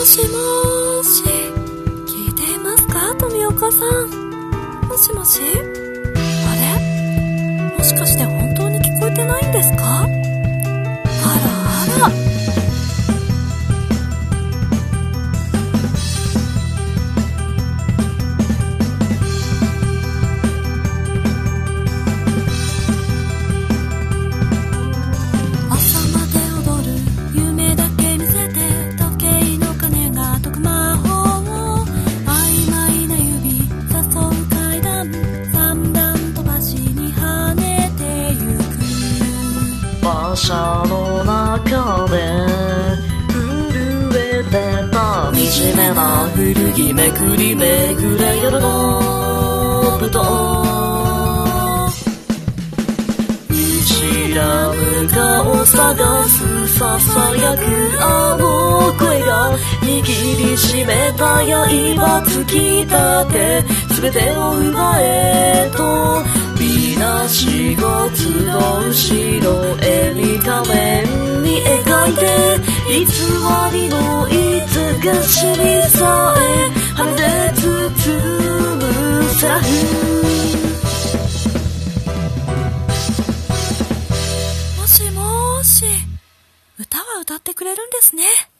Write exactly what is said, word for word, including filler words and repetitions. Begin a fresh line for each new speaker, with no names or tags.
もしもーし、聞いていますか、富岡さん。もしもし、あれ、もしかして本当に聞こえてないんですか。あらあら、
馬車の中で震えてた惨めな古着めくりめぐれ夜の舞踏、見知らぬ顔探すささやくあの声が握りしめた刃突き立て全てを奪えと皆仕事の後ろ絵に仮面に描いて偽りのいつがしみさえ羽で包むセラフ。
もしもーし、歌は歌ってくれるんですね。